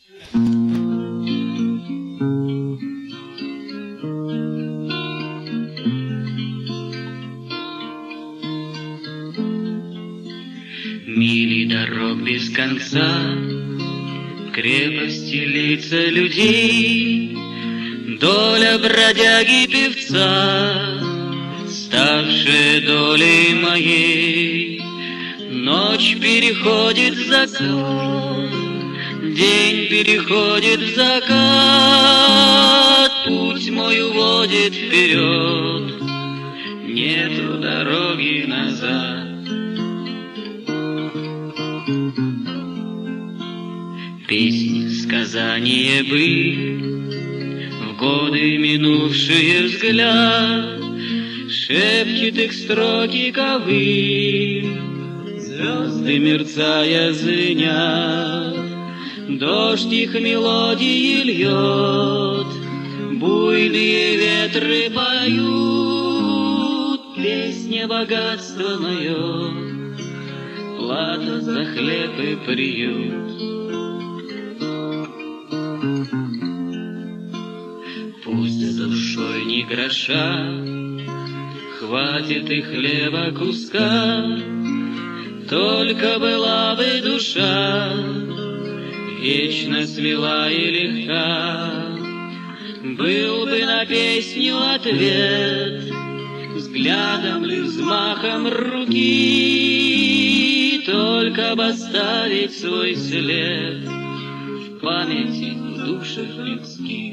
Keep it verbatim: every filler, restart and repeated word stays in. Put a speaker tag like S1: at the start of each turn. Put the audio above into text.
S1: Мили дорог без конца, крепости лица людей, доля бродяги-певца, ставшая долей моей. Ночь переходит в закат, день переходит в закат, путь мой уводит вперед, нету дороги назад. Песни, сказания быль, в годы минувшие взгляд, шепчет их строки ковыль, звезды мерцая звенят, дождь их мелодии льет, буйные ветры поют, песня богатства мое, плата за хлеб и приют. Пусть за душой ни гроша, хватит и хлеба куска, только была бы душа вечно смела и легка, был бы на песню ответ, взглядом ли взмахом руки, только бы оставить свой след в памяти, в душах людских.